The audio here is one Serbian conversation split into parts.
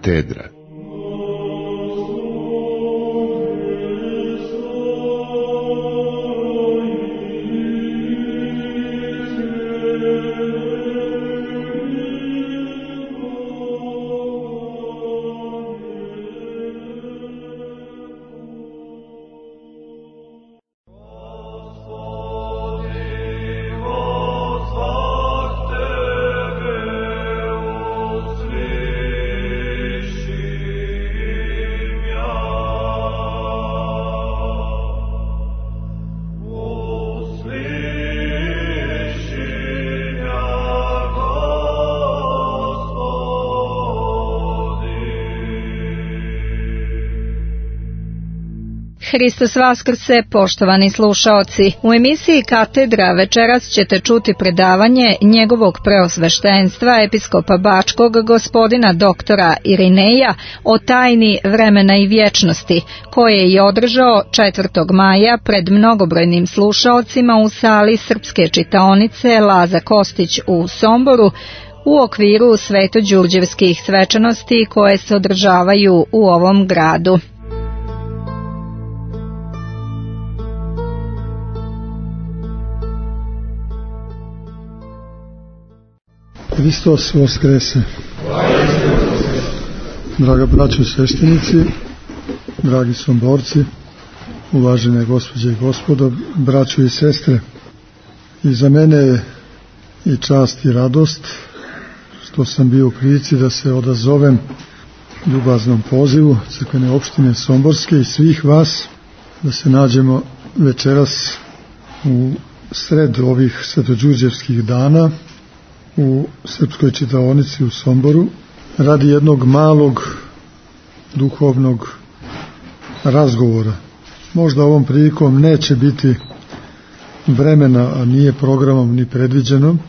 Katedra. Hristos vaskrse, poštovani slušaoci. U emisiji Katedra večeras ćete čuti predavanje njegovog preosveštenstva episkopa Bačkog gospodina doktora Irineja o tajni vremena i vječnosti, koje je održao 4. maja pred mnogobrojnim slušaocima u sali Srpske čitaonice Laza Kostić u Somboru, u okviru svetođurđevskih svečanosti koje se održavaju u ovom gradu. Hristos vaskrese. Draga braćo i sveštenici, dragi somborci, uvažene gospođe i gospodo, braćo i sestre, i za mene je i čast i radost što sam bio u prilici da se odazovem ljubaznom pozivu crkvene opštine Somborske i svih vas da se nađemo večeras u sred ovih svetođurđevskih dana u Srpskoj čitaonici u Somboru radi jednog malog duhovnog razgovora. Možda ovom prilikom neće biti vremena, a nije programom ni predviđeno,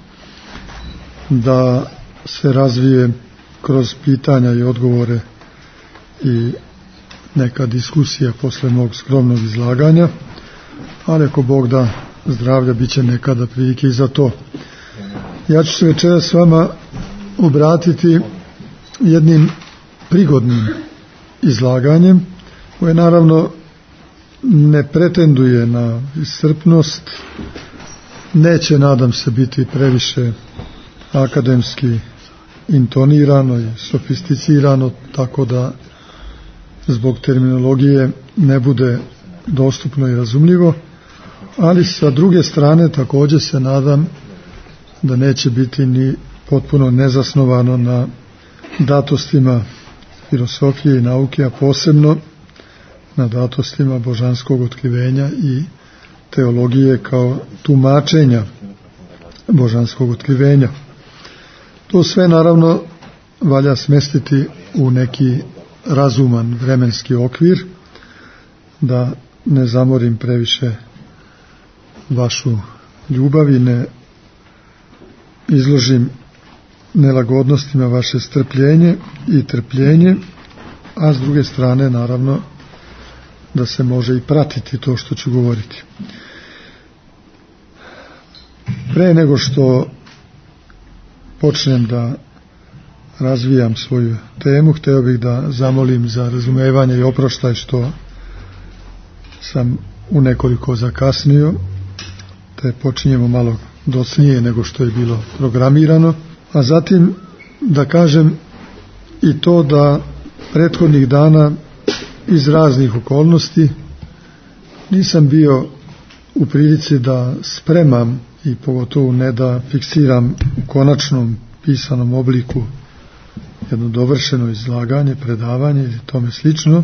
da se razvije kroz pitanja i odgovore i neka diskusija posle mog skromnog izlaganja, ali ako Bog da zdravlja, bit će nekada prilike i za to. Ja ću se večeras s vama obratiti jednim prigodnim izlaganjem, koje naravno ne pretenduje na iscrpnost, neće, nadam se, biti previše akademski intonirano i sofisticirano, tako da zbog terminologije ne bude dostupno i razumljivo, ali sa druge strane također se nadam da neće biti ni potpuno nezasnovano na datostima filosofije i nauke, a posebno na datostima božanskog otkrivenja i teologije kao tumačenja božanskog otkrivenja. To sve naravno valja smestiti u neki razuman vremenski okvir, da ne zamorim previše vašu ljubav i ne izložim nelagodnostima vaše strpljenje i trpljenje, a s druge strane naravno da se može i pratiti to što ću govoriti. Pre nego što počnem da razvijam svoju temu, hteo bih da zamolim za razumevanje i oproštaj što sam u nekoliko zakasnio, te počinjemo malo docnije nego što je bilo programirano, a zatim da kažem i to da prethodnih dana iz raznih okolnosti nisam bio u prilici da spremam i pogotovo ne da fiksiram u konačnom pisanom obliku jedno dovršeno izlaganje, predavanje i tome slično,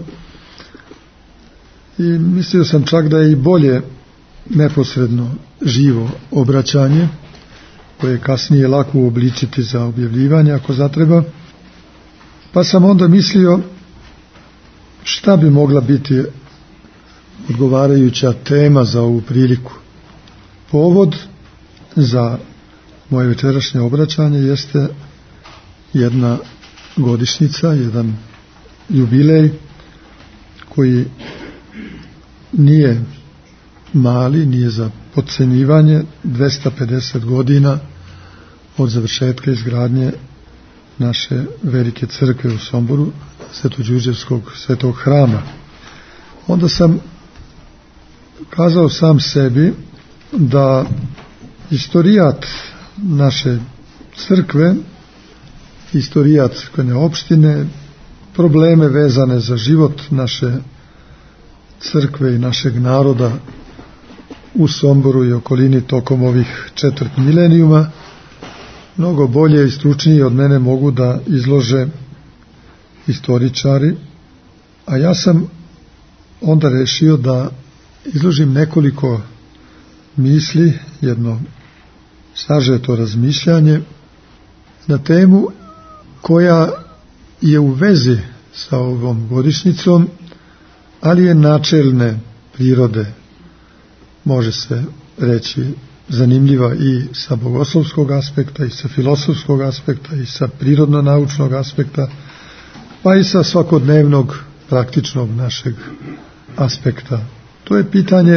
i mislio sam čak da je i bolje neposredno živo obraćanje, koje je kasnije lako uobličiti za objavljivanje ako zatreba, pa sam onda mislio šta bi mogla biti odgovarajuća tema za ovu priliku. Povod za moje večerašnje obraćanje jeste jedna godišnjica, jedan jubilej koji nije mali, nije za podcenjivanje, 250 godina od završetka izgradnje naše velike crkve u Somboru, Svetođurđevskog svetog hrama. Onda sam kazao sam sebi da istorijat naše crkve, istorijat crkvene opštine, probleme vezane za život naše crkve i našeg naroda u Somboru i okolini tokom ovih 4 milenijuma mnogo bolje i stručnije od mene mogu da izlože istoričari, a ja sam onda rešio da izložim nekoliko misli, jedno sažeto razmišljanje na temu koja je u vezi sa ovom godišnjicom, ali je načelne prirode, može se reći zanimljiva i sa bogoslovskog aspekta, i sa filosofskog aspekta, i sa prirodno-naučnog aspekta, pa i sa svakodnevnog praktičnog našeg aspekta. To je pitanje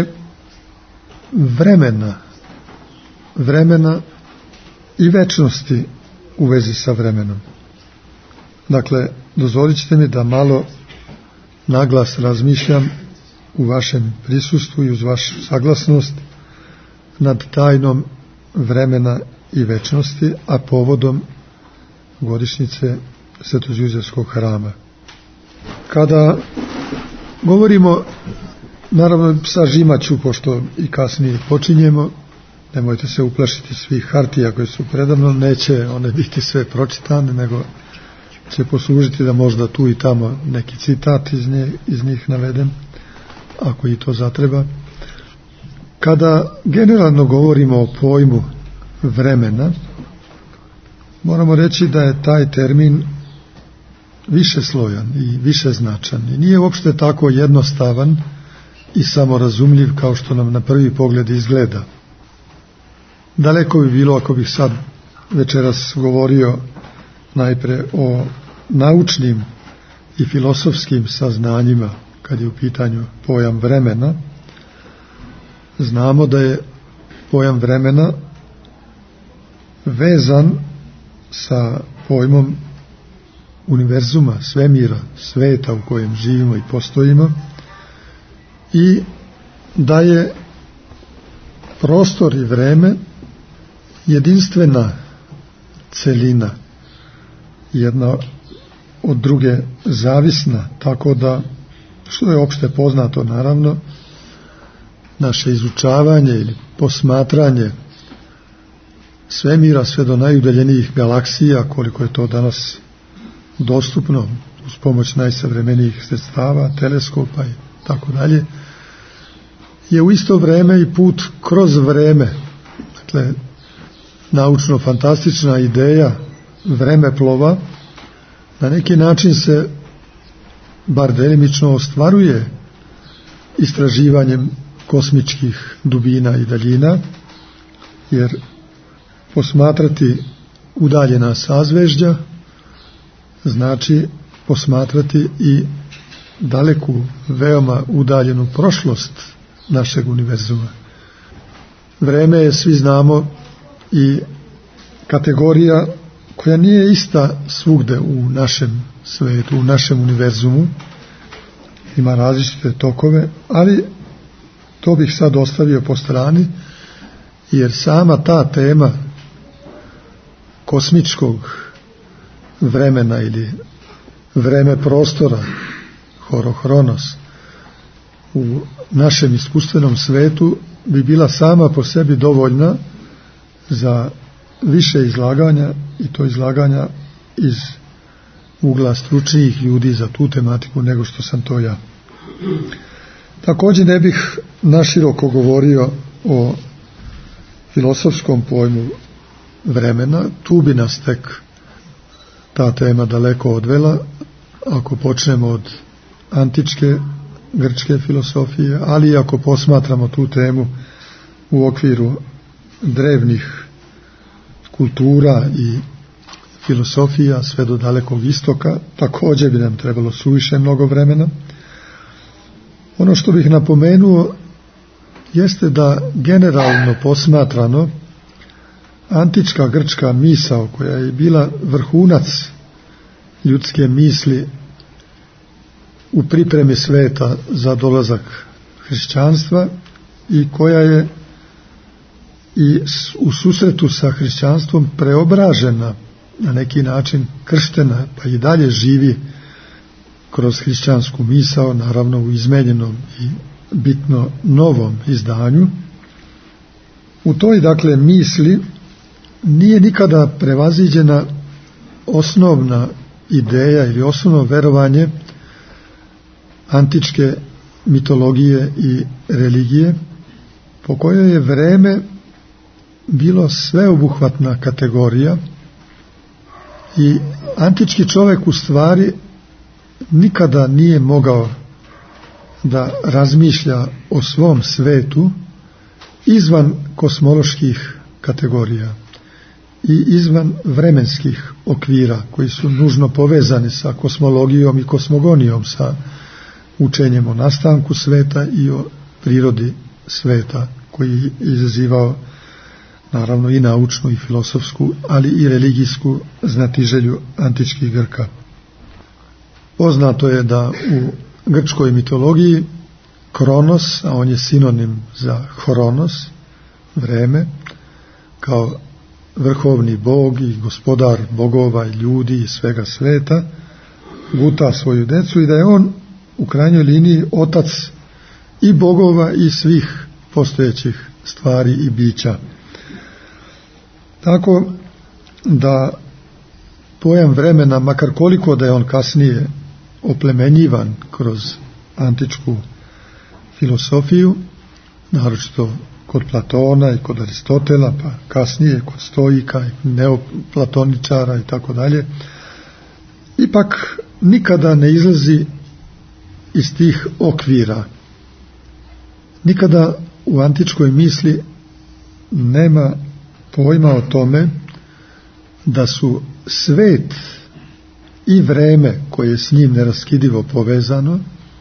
vremena i večnosti u vezi sa vremenom. Dakle, dozvolit ćete mi da malo naglas razmišljam u vašem prisustvu i uz vašu saglasnost nad tajnom vremena i večnosti, a povodom godišnjice Svetođurđevskog hrama. Kada govorimo, naravno sažimat ću, pošto i kasnije počinjemo, nemojte se uplašiti svih hartija koje su predavno, neće one biti sve pročitane, nego će poslužiti da možda tu i tamo neki citat iz njih navedem, ako i to zatreba. Kada generalno govorimo o pojmu vremena, moramo reći da je taj termin višeslojan i višeznačan i nije uopšte tako jednostavan i samorazumljiv kao što nam na prvi pogled izgleda. Daleko bi bilo ako bih sad večeras govorio najpre o naučnim i filosofskim saznanjima kad je u pitanju pojam vremena. Znamo da je pojam vremena vezan sa pojmom univerzuma, svemira, sveta u kojem živimo i postojimo, i da je prostor i vreme jedinstvena celina, jedna od druge zavisna, tako da, što je opšte poznato naravno, naše izučavanje ili posmatranje svemira sve do najudaljenijih galaksija, koliko je to danas dostupno uz pomoć najsavremenijih sredstava, teleskopa i tako dalje, je u isto vreme i put kroz vreme. Dakle, naučno-fantastična ideja vremeplova na neki način se bar delimično ostvaruje istraživanjem kosmičkih dubina i daljina, jer posmatrati udaljena sazvežđa znači posmatrati i daleku, veoma udaljenu prošlost našeg univerzuma. Vreme je, svi znamo, i kategorija koja nije ista svugde u našem svetu, u našem univerzumu. Ima različite tokove, ali to bih sad ostavio po strani, jer sama ta tema kosmičkog vremena ili vreme prostora, horohronos, u našem iskustvenom svetu bi bila sama po sebi dovoljna za više izlaganja, i to izlaganja iz ugla stručnijih ljudi za tu tematiku nego što sam to ja. Također ne bih naširoko govorio o filosofskom pojmu vremena, tu bi nas tek ta tema daleko odvela, ako počnemo od antičke grčke filosofije, ali i ako posmatramo tu temu u okviru drevnih kultura i filosofija sve do dalekog istoka, također bi nam trebalo suviše mnogo vremena. Ono što bih napomenuo jeste da generalno posmatrano antička grčka misao koja je bila vrhunac ljudske misli u pripremi sveta za dolazak hrišćanstva i koja je i u susretu sa hrišćanstvom preobražena, na neki način krštena, pa i dalje živi kroz hrišćansku misao, naravno u izmenjenom i bitno novom izdanju. U toj dakle misli nije nikada prevaziđena osnovna ideja ili osnovno verovanje antičke mitologije i religije, po kojoj je vreme bilo sveobuhvatna kategorija i antički čovjek u stvari nikada nije mogao da razmišlja o svom svetu izvan kosmoloških kategorija i izvan vremenskih okvira koji su nužno povezani sa kosmologijom i kosmogonijom, sa učenjem o nastanku sveta i o prirodi sveta, koji je izazivao naravno i naučnu i filosofsku, ali i religijsku znatiželju antičkih Grka. Poznato je da u grčkoj mitologiji Kronos, a on je sinonim za Hronos, vreme, kao vrhovni bog i gospodar bogova i ljudi i svega sveta, guta svoju decu i da je on u krajnjoj liniji otac i bogova i svih postojećih stvari i bića. Tako da pojam vremena, makar koliko da je on kasnije oplemenjivan kroz antičku filosofiju, naročito kod Platona i kod Aristotela, pa kasnije kod stoika i neoplatoničara i tako dalje, ipak nikada ne izlazi iz tih okvira. Nikada u antičkoj misli nema pojma o tome da su svet i vreme koje je s njim neraskidivo povezano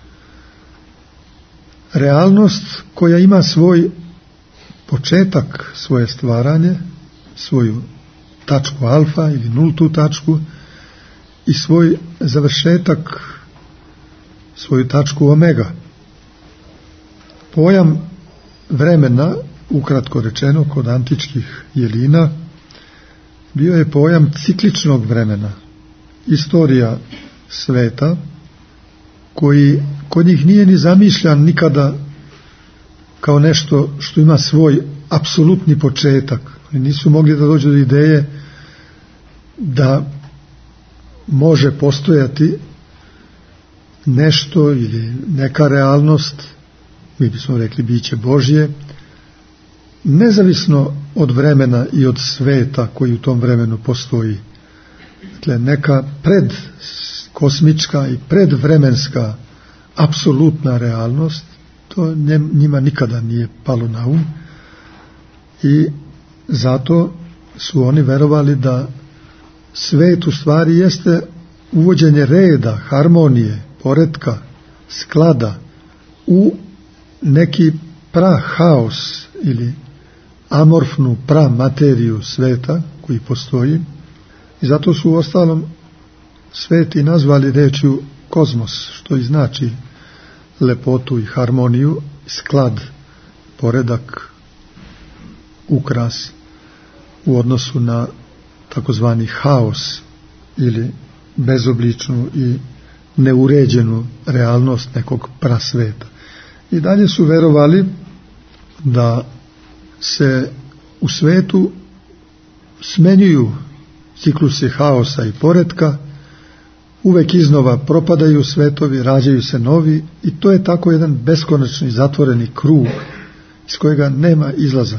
realnost koja ima svoj početak, svoje stvaranje, svoju tačku alfa ili nultu tačku i svoj završetak, svoju tačku omega. Pojam vremena, ukratko rečeno kod antičkih jelina, bio je pojam cikličnog vremena, istorija sveta, koji kod njih nije ni zamišljan nikada kao nešto što ima svoj apsolutni početak. Oni nisu mogli da dođu do ideje da može postojati nešto ili neka realnost, mi bismo rekli biće Božje, nezavisno od vremena i od sveta koji u tom vremenu postoji. Dakle, neka predkosmička i predvremenska apsolutna realnost, to njima nikada nije palo na um i zato su oni verovali da svet u stvari jeste uvođenje reda, harmonije, poretka, sklada u neki prahaos ili amorfnu pramateriju sveta koji postoji i zato su u ostalom svet i nazvali rečju kozmos, što i znači lepotu i harmoniju, sklad, poredak, ukras u odnosu na takozvani haos ili bezobličnu i neuređenu realnost nekog prasveta. I dalje su verovali da se u svetu smenjuju ciklusi haosa i poretka, uvek iznova propadaju svetovi, rađaju se novi i to je tako jedan beskonačni zatvoreni krug iz kojega nema izlaza.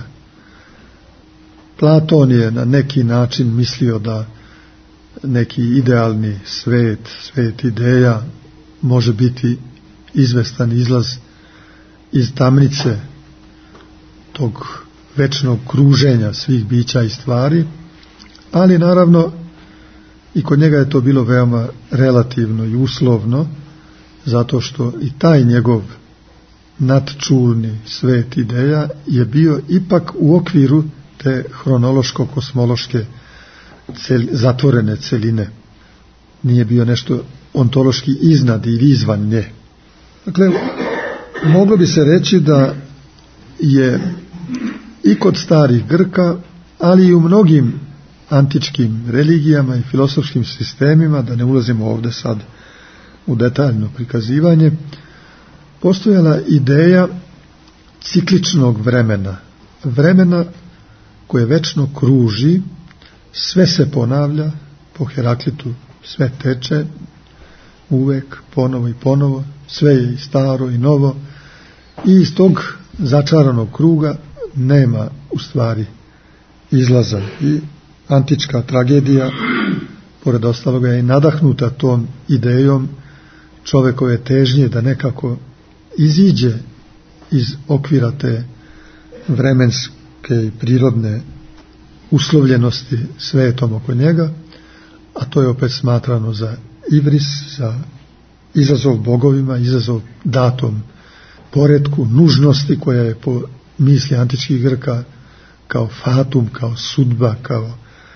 Platon je na neki način mislio da neki idealni svet ideja može biti izvestan izlaz iz tamnice tog večnog kruženja svih bića i stvari, ali naravno i kod njega je to bilo veoma relativno i uslovno, zato što i taj njegov nadčulni svet ideja je bio ipak u okviru te te hronološko-kosmološke zatvorene celine. Nije bio nešto ontološki iznad ili izvan nje. Dakle, moglo bi se reći da je i kod starih Grka, ali i u mnogim antičkim religijama i filosofskim sistemima, da ne ulazimo ovdje sad u detaljno prikazivanje, postojala ideja cikličnog vremena koje večno kruži, sve se ponavlja, po Heraklitu sve teče, uvek, ponovo i ponovo, sve je i staro i novo, i iz tog začaranog kruga nema u stvari izlaza. I antička tragedija, pored ostaloga, je nadahnuta tom idejom čovekove težnje da nekako iziđe iz okvira te vremenske i prirodne uslovljenosti svetom oko njega, a to je opet smatrano za ivris, za izazov bogovima, izazov datom poretku, nužnosti koja je po misli antičkih Grka kao fatum, kao sudba, kao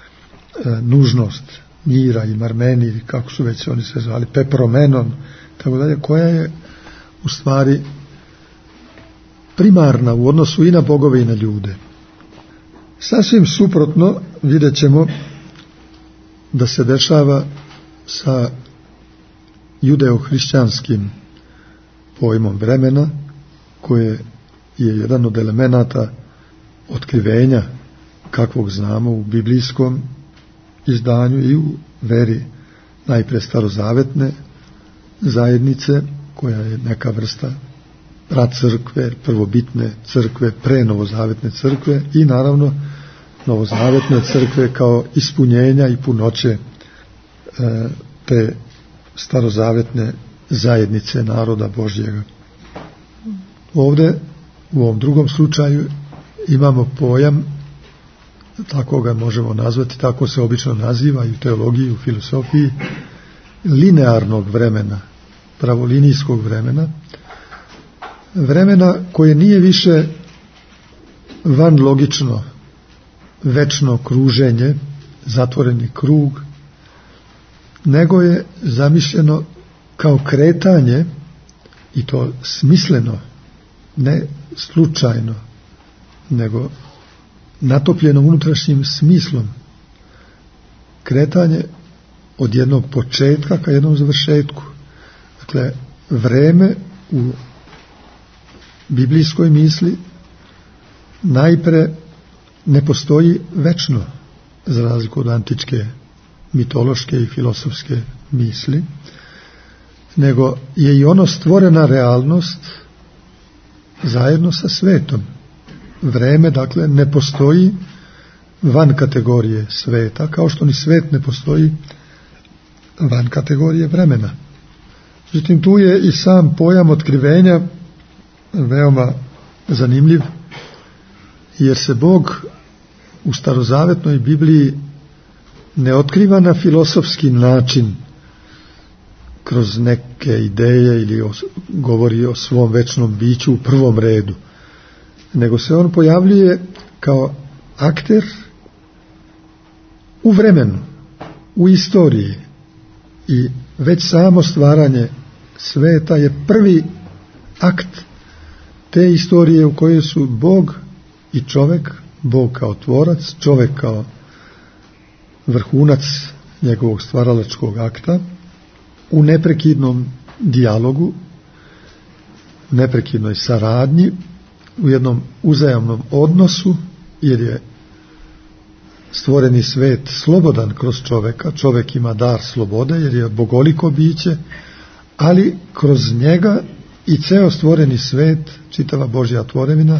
nužnost Mira i Marmeni, kako su već oni se zvali, Pepromenon, tako dalje, koja je u stvari primarna u odnosu i na bogove i na ljude. Sasvim suprotno vidjet ćemo da se dešava sa judeo-hrišćanskim pojmom vremena, koje je jedan od elemenata otkrivenja kakvog znamo u biblijskom izdanju i u veri najpre starozavetne zajednice, koja je neka vrsta pracrkve, prvobitne crkve, pre novozavetne crkve, i naravno novozavetne crkve kao ispunjenja i punoće te starozavetne zajednice naroda Božjega. Ovdje u ovom drugom slučaju imamo pojam, tako ga možemo nazvati, tako se obično naziva i u teologiji, i u filosofiji, linearnog vremena, pravolinijskog vremena koje nije više van logično večno kruženje, zatvoreni krug, nego je zamišljeno kao kretanje, i to smisleno, ne slučajno, nego natopljeno unutrašnjim smislom, kretanje od jednog početka ka jednom završetku. Dakle, vreme u biblijskoj misli najpre ne postoji večno, za razliku od antičke mitološke i filosofske misli, nego je i ono stvorena realnost zajedno sa svetom. Vreme, dakle, ne postoji van kategorije sveta, kao što ni svet ne postoji van kategorije vremena. Međutim, tu je i sam pojam otkrivenja veoma zanimljiv, jer se Bog u starozavetnoj Bibliji ne otkriva na filosofski način, kroz neke ideje ili govori o svom večnom biću u prvom redu, nego se on pojavljuje kao akter u vremenu, u istoriji, i već samo stvaranje sveta je prvi akt te istorije u kojoj su Bog i čovjek, Bog kao tvorac, čovjek kao vrhunac njegovog stvaralačkog akta, u neprekidnom dijalogu, neprekidnoj saradnji, u jednom uzajamnom odnosu, jer je stvoreni svet slobodan kroz čovjeka, čovjek ima dar slobode jer je bogoliko biće, ali kroz njega i ceo stvoreni svet, čitava Božja tvorevina,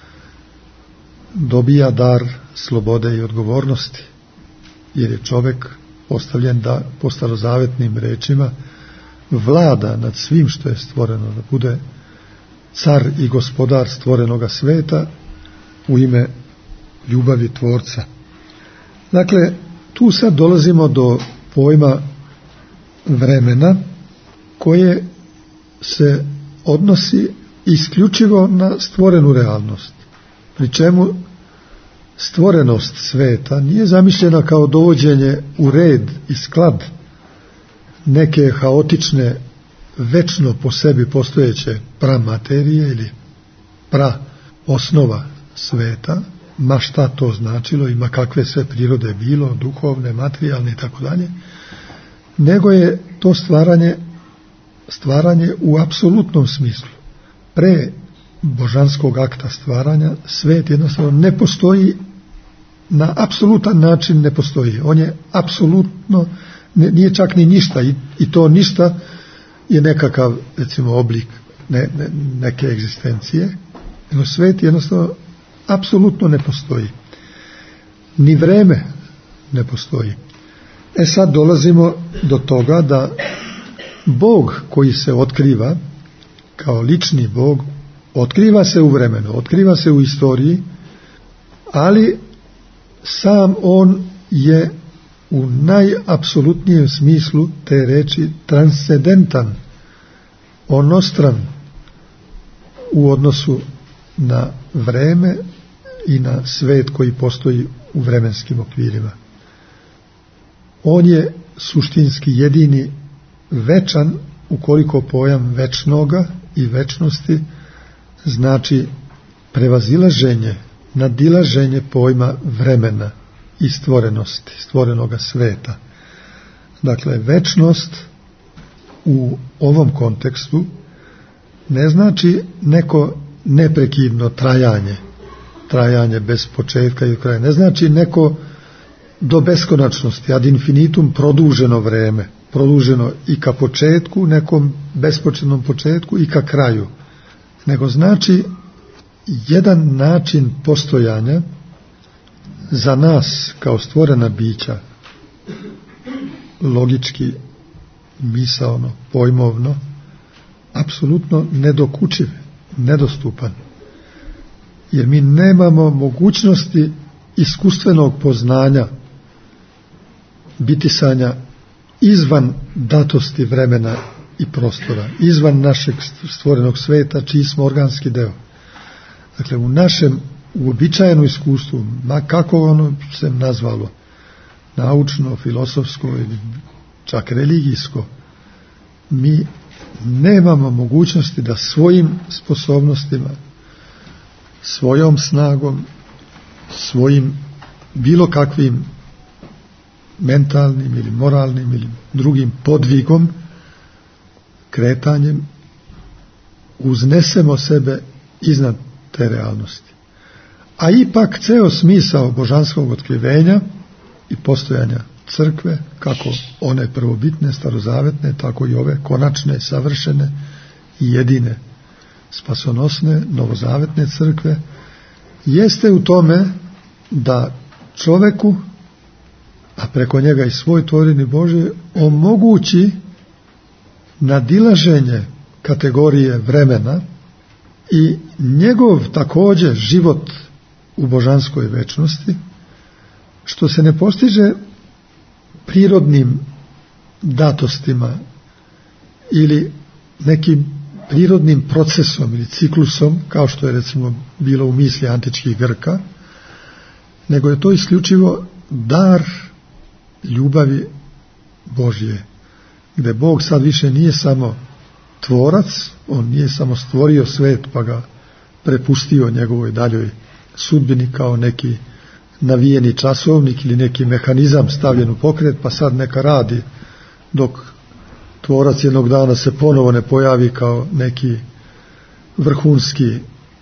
dobija dar slobode i odgovornosti, jer je čovjek postavljen da po starozavetnim rečima vlada nad svim što je stvoreno, da bude car i gospodar stvorenoga sveta u ime ljubavi tvorca. Dakle, tu sad dolazimo do pojma vremena koje se odnosi isključivo na stvorenu realnost, pri čemu stvorenost sveta nije zamišljena kao dovođenje u red i sklad neke haotične, večno po sebi postojeće pramaterije ili osnova sveta, ma šta to značilo i ma kakve sve prirode bilo, duhovne, materijalne i tako dalje, nego je to stvaranje u apsolutnom smislu. Pre božanskog akta stvaranja svet jednostavno ne postoji, na apsolutan način ne postoji. On je apsolutno, nije čak ni ništa, i to ništa je nekakav, recimo, oblik neke egzistencije, nego svet jednostavno apsolutno ne postoji. Ni vreme ne postoji. Sad dolazimo do toga da Bog koji se otkriva kao lični Bog, otkriva se u vremenu, otkriva se u istoriji, ali sam on je u najapsolutnijem smislu te reči transcendentan, onostran u odnosu na vreme i na svet koji postoji u vremenskim okvirima. On je suštinski jedini večan, ukoliko pojam večnoga i večnosti znači prevazilaženje, nadilaženje pojma vremena i stvorenosti, stvorenoga sveta. Dakle, večnost u ovom kontekstu ne znači neko neprekidno trajanje bez početka i kraja, ne znači neko do beskonačnosti, ad infinitum produženo vreme, produženo i ka početku, nekom bespočetnom početku i ka kraju, nego znači jedan način postojanja za nas kao stvorena bića, logički, misaono, pojmovno, apsolutno nedokučiv, nedostupan. Jer mi nemamo mogućnosti iskustvenog poznanja, bitisanja izvan datosti vremena i prostora, izvan našeg stvorenog sveta, čiji smo organski deo. Dakle, u našem uobičajenom iskustvu, ma kako ono se nazvalo, naučno, filosofsko ili čak religijsko, mi nemamo mogućnosti da svojim sposobnostima, svojom snagom, svojim bilo kakvim mentalnim ili moralnim ili drugim podvigom, kretanjem, uznesemo sebe iznad te realnosti. A ipak ceo smisao božanskog otkrivenja i postojanja crkve, kako one prvobitne, starozavetne, tako i ove konačne, savršene i jedine spasonosne, novozavetne crkve, jeste u tome da čoveku, a preko njega i svoj tvoreni Bože, omogući nadilaženje kategorije vremena i njegov također život u božanskoj večnosti, što se ne postiže prirodnim datostima ili nekim prirodnim procesom ili ciklusom, kao što je recimo bilo u misli antičkih Grka, nego je to isključivo dar ljubavi Božje, gdje Bog sad više nije samo tvorac, on nije samo stvorio svet pa ga prepustio njegovoj daljoj sudbini kao neki navijeni časovnik ili neki mehanizam stavljen u pokret pa sad neka radi dok tvorac jednog dana se ponovo ne pojavi kao neki vrhunski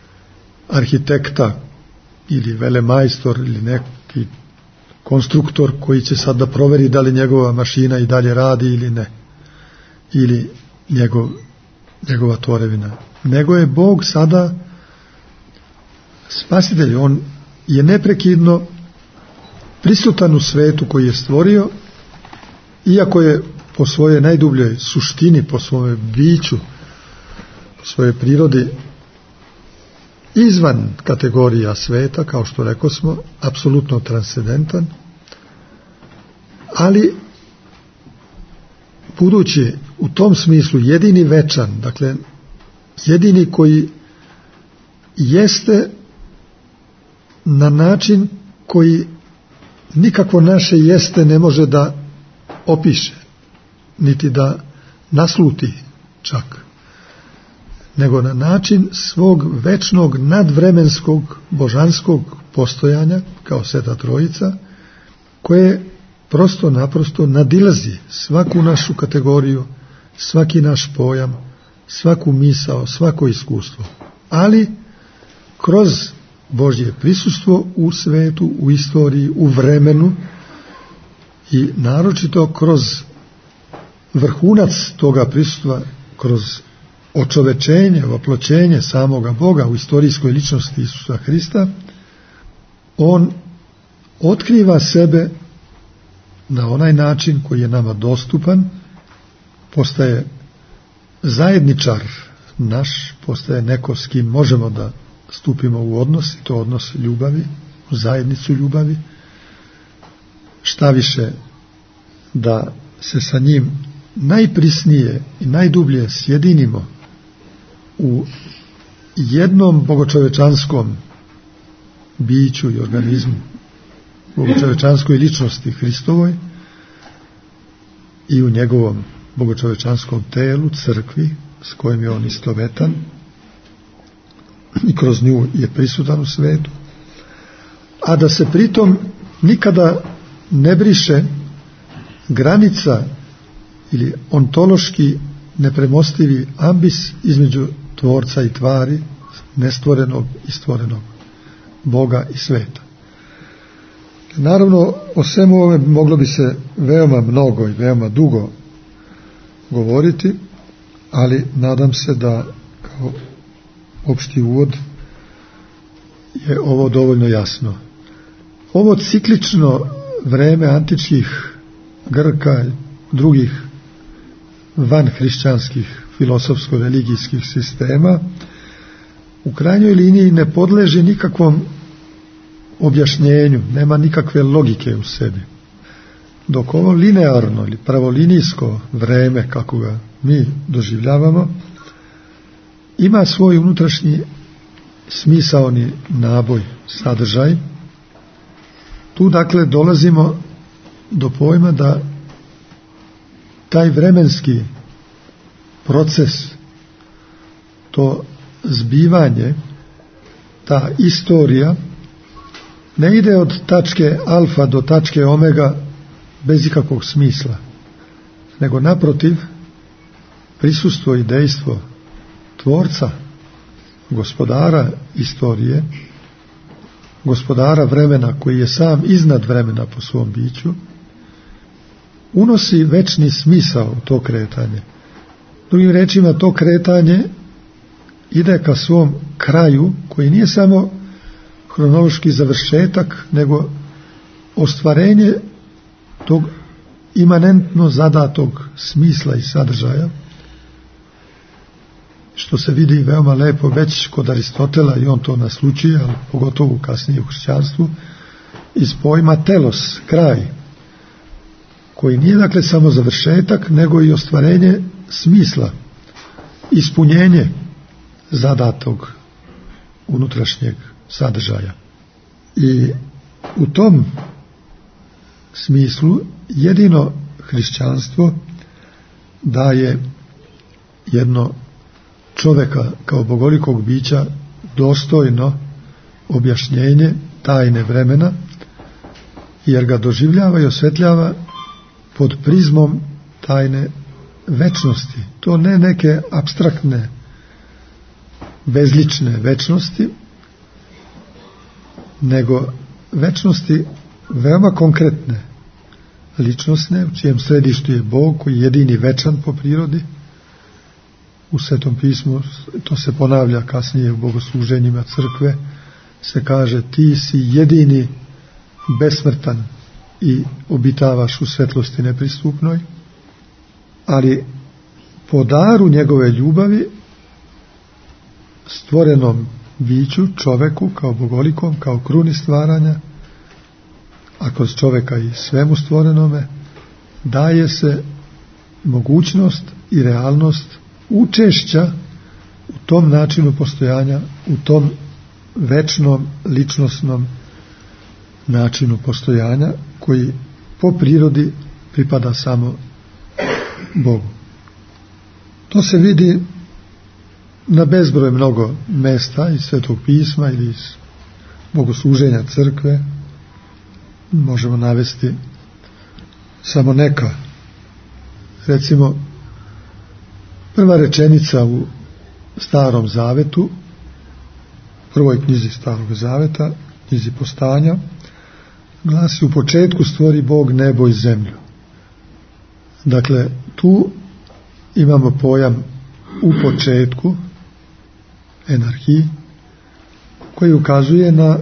arhitekta ili velemajstor ili neki konstruktor koji će sad da proveri da li njegova mašina i dalje radi ili ne, ili njegova tvorevina. Nego je Bog sada spasitelj, on je neprekidno prisutan u svetu koji je stvorio, iako je po svojoj najdubljoj suštini, po svojoj biću, po svojoj prirodi izvan kategorija sveta, kao što rekao smo, apsolutno transcendentan, ali budući u tom smislu jedini večan, dakle jedini koji jeste na način koji nikakvo naše jeste ne može da opiše, niti da nasluti čak, nego na način svog večnog nadvremenskog božanskog postojanja kao Sveta Trojica, koje prosto naprosto nadilazi svaku našu kategoriju, svaki naš pojam, svaku misao, svako iskustvo, ali kroz Božje prisustvo u svetu, u istoriji, u vremenu i naročito kroz vrhunac toga prisustva, kroz očovečenje, oploćenje samoga Boga u istorijskoj ličnosti Isusa Hrista, on otkriva sebe na onaj način koji je nama dostupan, postaje zajedničar naš, postaje neko s kim možemo da stupimo u odnos, i to odnos ljubavi, u zajednicu ljubavi, šta više da se sa njim najprisnije i najdublje sjedinimo u jednom bogočovečanskom biću i organizmu, bogočovečanskoj ličnosti Hristovoj i u njegovom bogočovečanskom telu, crkvi, s kojim je on istovetan i kroz nju je prisutan u svetu, a da se pritom nikada ne briše granica ili ontološki nepremostivi ambis između tvorca i tvari, nestvorenog i stvorenog, Boga i sveta. Naravno, o svemu ovome moglo bi se veoma mnogo i veoma dugo govoriti, ali nadam se da kao opšti uvod je ovo dovoljno jasno. Ovo ciklično vreme antičkih Grka i drugih vanhrišćanskih filosofsko-religijskih sistema u krajnjoj liniji ne podleže nikakvom objašnjenju, nema nikakve logike u sebi. Dok ovo linearno ili pravolinijsko vreme, kako ga mi doživljavamo, ima svoj unutrašnji smisaoni naboj, sadržaj. Tu dakle dolazimo do pojma da taj vremenski proces, to zbivanje, ta istorija ne ide od tačke alfa do tačke omega bez ikakvog smisla, nego naprotiv prisustvo i dejstvo tvorca, gospodara istorije, gospodara vremena koji je sam iznad vremena po svom biću, unosi večni smisao u to kretanje. Drugim rečima, to kretanje ide ka svom kraju, koji nije samo hronološki završetak, nego ostvarenje tog imanentno zadatog smisla i sadržaja, što se vidi veoma lepo već kod Aristotela, i on to naslučuje, ali pogotovo kasnije u hrišćanstvu, iz pojma telos, kraj, koji nije dakle samo završetak, nego i ostvarenje smisla, ispunjenje zadatog unutrašnjeg sadržaja. I u tom smislu jedino hrišćanstvo daje jedno čoveka kao bogolikog bića dostojno objašnjenje tajne vremena, jer ga doživljava i osvetljava pod prizmom tajne večnosti. To ne neke apstraktne, bezlične večnosti, nego večnosti veoma konkretne, ličnosne, u čijem središtu je Bog, koji je jedini večan po prirodi. U Svetom pismu to se ponavlja kasnije u bogosluženjima crkve, se kaže: ti si jedini besmrtan i obitavaš u svetlosti nepristupnoj. Ali po daru njegove ljubavi stvorenom biću, čoveku, kao bogolikom, kao kruni stvaranja, a kroz čoveka i svemu stvorenome, daje se mogućnost i realnost učešća u tom načinu postojanja, u tom večnom, ličnosnom načinu postojanja koji po prirodi pripada samo Bogu. To se vidi na bezbroj mnogo mesta iz Svetog pisma ili iz bogosluženja crkve. Možemo navesti samo neka. Recimo, prva rečenica u Starom Zavetu, prvoj knjizi Starog Zaveta, knjizi Postanja, glasi: u početku stvori Bog nebo i zemlju. Dakle, tu imamo pojam u početku, enarhiji, koji ukazuje na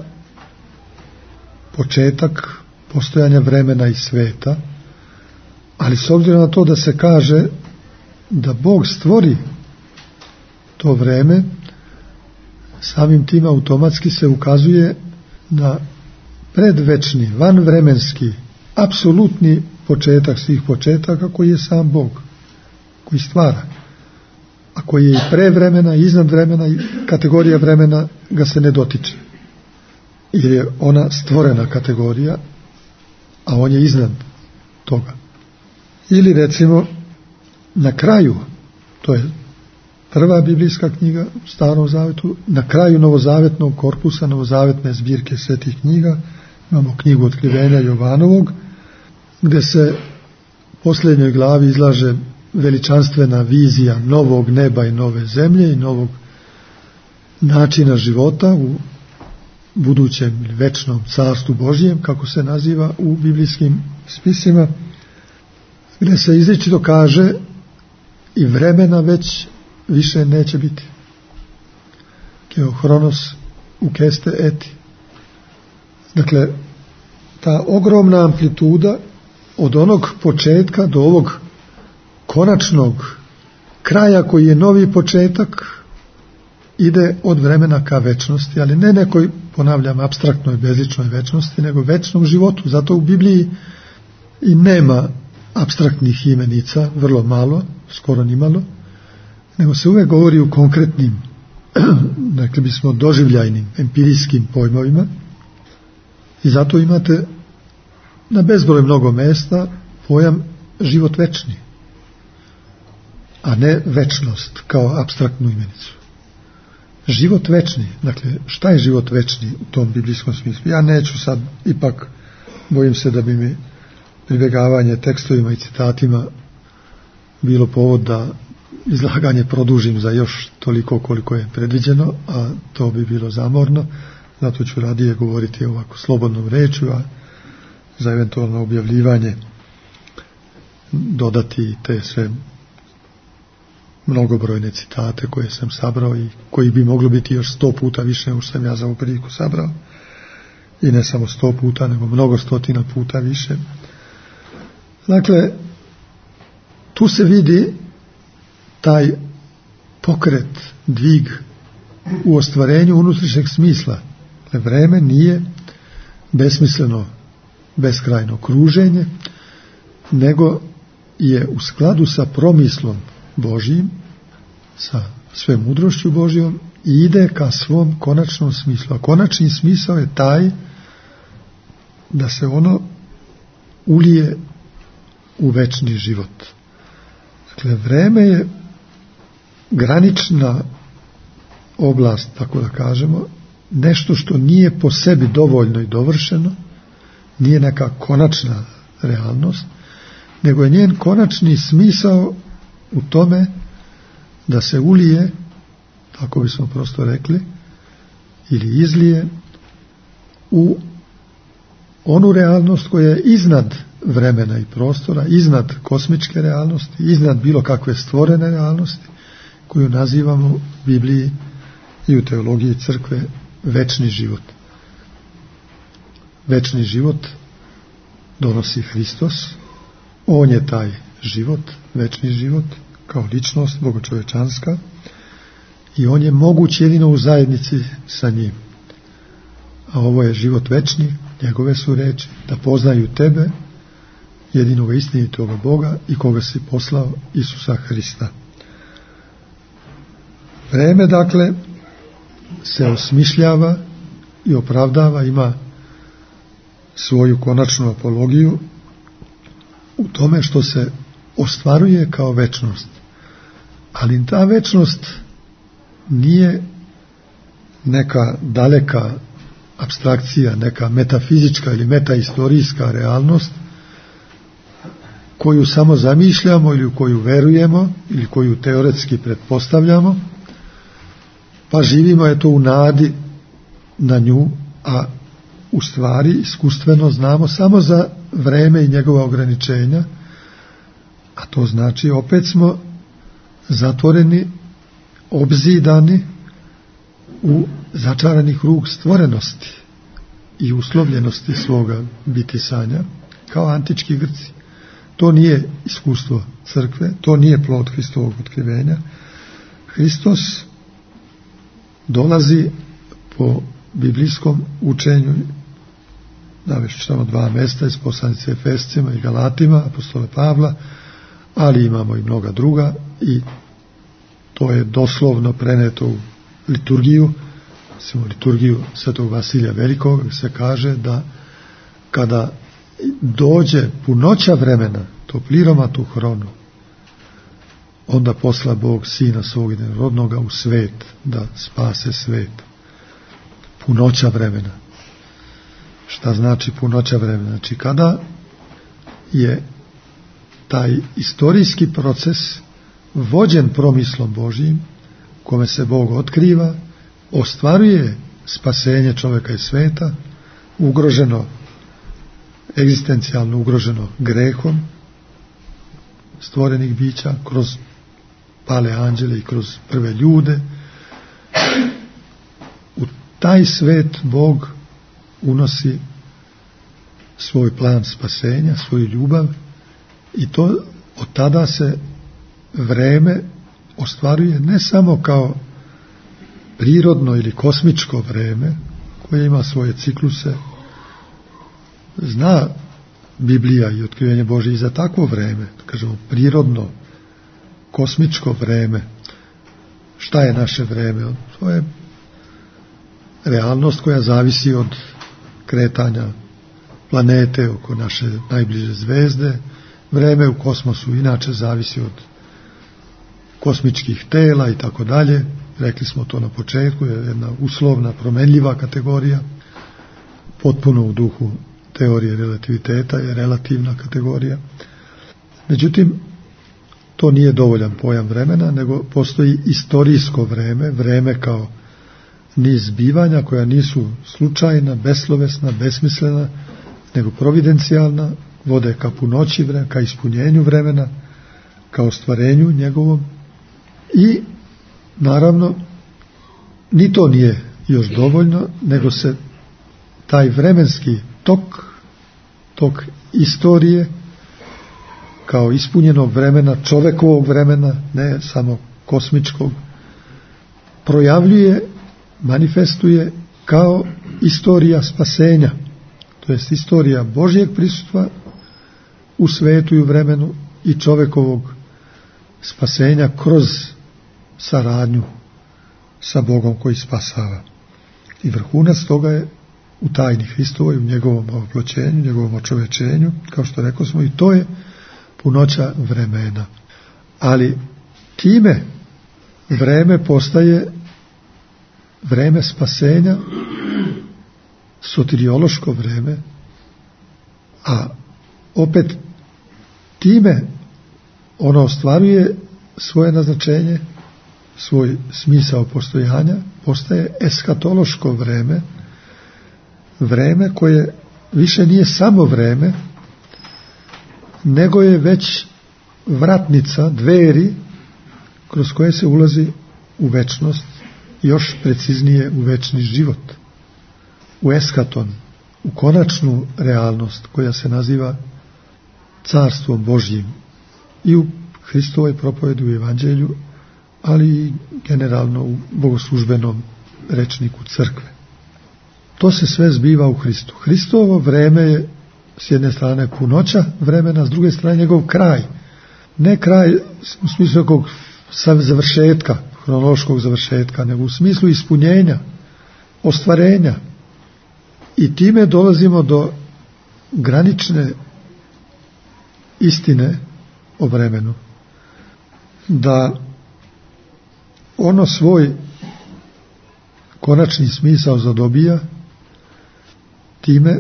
početak postojanja vremena i sveta, ali s obzirom na to da se kaže da Bog stvori to vreme, samim tim automatski se ukazuje na predvečni, vanvremenski, apsolutni početak svih početaka, koji je sam Bog, koji stvara, a koji je i pre vremena, i iznad vremena, i kategorija vremena ga se ne dotiče, jer je ona stvorena kategorija, a on je iznad toga. Ili recimo na kraju, to je prva biblijska knjiga u Starom Zavetu, na kraju novozavetnog korpusa, novozavetne zbirke svetih knjiga, imamo knjigu Otkrivenja Jovanovog, gde se u posljednjoj glavi izlaže veličanstvena vizija novog neba i nove zemlje i novog načina života u budućem ili večnom carstvu Božjem, kako se naziva u biblijskim spisima, gdje se izričito kaže i vremena već više neće biti. Keo hronos ukeste eti. Dakle, ta ogromna amplituda od onog početka do ovog konačnog kraja koji je novi početak ide od vremena ka večnosti, ali ne nekoj, ponavljam, apstraktnoj, bezličnoj večnosti, nego večnom životu. Zato u Bibliji i nema apstraktnih imenica, vrlo malo, skoro ni malo, nego se uvek govori u konkretnim, dakle bismo doživljajnim, empirijskim pojmovima, i zato imate na bezbroj mnogo mesta pojam život večni, a ne večnost kao apstraktnu imenicu. Život večni, dakle šta je život večni u tom biblijskom smislu? Ja neću sad, ipak bojim se da bi mi pribjegavanje tekstovima i citatima bilo povod da izlaganje produžim za još toliko koliko je predviđeno, a to bi bilo zamorno, zato ću radije govoriti ovako slobodnom rečju, a za eventualno objavljivanje dodati te sve mnogobrojne citate koje sam sabrao i koji bi moglo biti još 100 puta više nego što sam ja za ovu priliku sabrao, i ne samo 100 puta nego mnogo stotina puta više. Dakle, tu se vidi taj pokret, dvig u ostvarenju unutrašnjeg smisla. Vreme nije besmisleno, beskrajno kruženje, nego je u skladu sa promislom Božijim, sa sve mudrošću Božijom, i ide ka svom konačnom smislu. A konačni smisao je taj da se ono ulije u večni život. Dakle, vreme je granična oblast, tako da kažemo, nešto što nije po sebi dovoljno i dovršeno, nije neka konačna realnost, nego je njen konačni smisao u tome da se ulije, tako bismo prosto rekli, ili izlije u onu realnost koja je iznad vremena i prostora, iznad kosmičke realnosti, iznad bilo kakve stvorene realnosti, koju nazivamo u Bibliji i u teologiji crkve večni život. Večni život donosi Hristos, on je taj život, večni život, kao ličnost bogočovečanska, i on je moguć jedino u zajednici sa njim. A ovo je život večni, njegove su reči, da poznaju tebe, jedinoga istinitoga Boga, i koga si poslao, Isusa Hrista. Vreme, dakle, se osmišljava i opravdava, ima svoju konačnu apologiju u tome što se ostvaruje kao večnost. Ali ta večnost nije neka daleka apstrakcija, neka metafizička ili metahistorijska realnost koju samo zamišljamo ili u koju verujemo ili koju teoretski pretpostavljamo, pa živimo u nadi na nju, a u stvari iskustveno znamo samo za vreme i njegova ograničenja, a to znači opet smo zatvoreni, obzidani u začarani krug stvorenosti i uslovljenosti svoga bitisanja, kao antički Grci. To nije iskustvo crkve, to nije plod Hristovog otkrivenja. Hristos dolazi po biblijskom učenju, navešću samo 2 mesta iz poslanice Efescima i Galatima, apostola Pavla, ali imamo i mnoga druga i to je doslovno preneto u liturgiju, liturgiju Svetog Vasilija Velikog, se kaže da kada dođe punoća vremena, to pliromatu hronu, onda posla Bog Sina svog jednorodnoga u svet, da spase svet. Punoća vremena. Šta znači punoća vremena? Znači kada je taj istorijski proces vođen promislom Božjim, kome se Bog otkriva, ostvaruje spasenje čovjeka i sveta, ugroženo, egzistencijalno ugroženo grehom stvorenih bića, kroz pale anđele i kroz prve ljude. U taj svet Bog unosi svoj plan spasenja, svoju ljubav, i to od tada se vreme ostvaruje ne samo kao prirodno ili kosmičko vreme koje ima svoje cikluse. Zna Biblija i otkrivenje Božje i za takvo vreme, kažemo prirodno, kosmičko vreme. Šta je naše vreme? To je realnost koja zavisi od kretanja planete oko naše najbliže zvezde. Vreme u kosmosu inače zavisi od kosmičkih tela i tako dalje. Rekli smo to na početku, je jedna uslovna, promenljiva kategorija, potpuno u duhu teorije relativiteta, je relativna kategorija. Međutim, to nije dovoljan pojam vremena, nego postoji istorijsko vreme, vreme kao niz zbivanja koja nisu slučajna, beslovesna, besmislena, nego providencijalna, vode ka punoći vremena, ka ispunjenju vremena, ka ostvarenju njegovom. I naravno ni to nije još dovoljno, nego se taj vremenski tok istorije kao ispunjenog vremena, čovekovog vremena, ne samo kosmičkog, projavljuje, manifestuje kao istorija spasenja, to jest istorija Božjeg prisustva u svetu i u vremenu i čovekovog spasenja kroz saradnju sa Bogom koji spasava. I vrhunac toga je u tajni Hristovoj, u njegovom oploćenju, njegovom očovečenju, kao što rekao smo, i to je punoća vremena. Ali time vreme postaje vreme spasenja, soteriološko vreme, a opet time ono ostvaruje svoje naznačenje, svoj smisao postojanja, postaje eskatološko vreme, vreme koje više nije samo vreme, nego je već vratnica, dveri kroz koje se ulazi u večnost, još preciznije u večni život, u eskaton, u konačnu realnost koja se naziva Carstvom Božjim i u Hristovoj propovedi u Evanđelju, ali i generalno u bogoslužbenom rečniku crkve. To se sve zbiva u Hristu. Hristovo vreme je s jedne strane punoća vremena, s druge strane njegov kraj. Ne kraj u smislu nekog završetka, hronološkog završetka, nego u smislu ispunjenja, ostvarenja. I time dolazimo do granične istine o vremenu, da ono svoj konačni smisao zadobija time